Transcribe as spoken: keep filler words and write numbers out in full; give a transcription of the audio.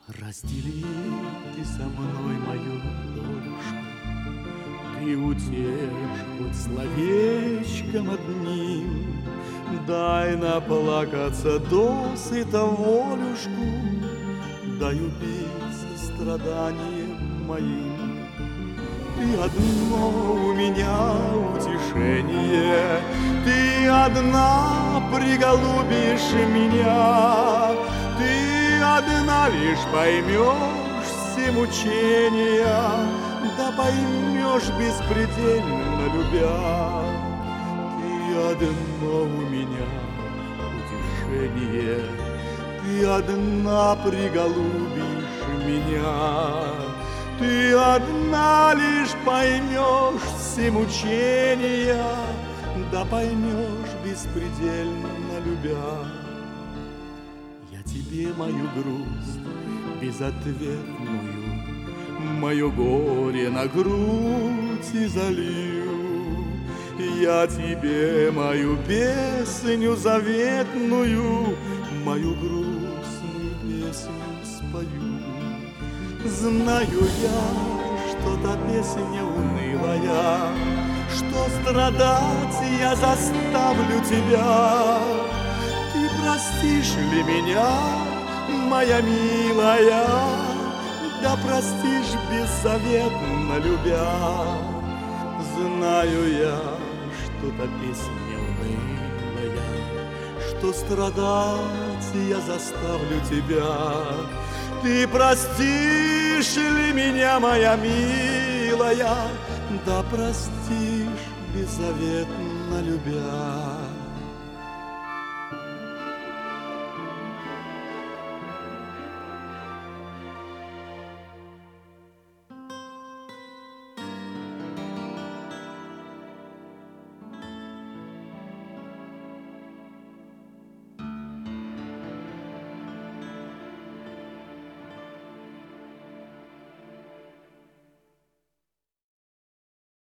Раздели ты со мной мою долюшку, ты утешь хоть словечком одним, дай наплакаться досыта волюшку, дай убиться страданием моим. Ты одно у меня утешение, ты одна приголубишь меня, ты одна лишь поймешь все мучения, да поймешь беспредельно любя. Ты одно у меня утешение, ты одна приголубишь меня, ты одна лишь поймешь все мучения, да поймешь беспредельно любя. Я тебе мою грусть безответную, мое горе на грудь изолью. Я тебе мою песню заветную, мою грустную песню спою. Знаю я, что та песня унылая, что страдать я заставлю тебя. Ты простишь ли меня, моя милая, да простишь беззаветно любя. Знаю я, что та песня унылая, что страдать я заставлю тебя. Ты простишь ли меня, моя милая, да простишь беззаветно любя.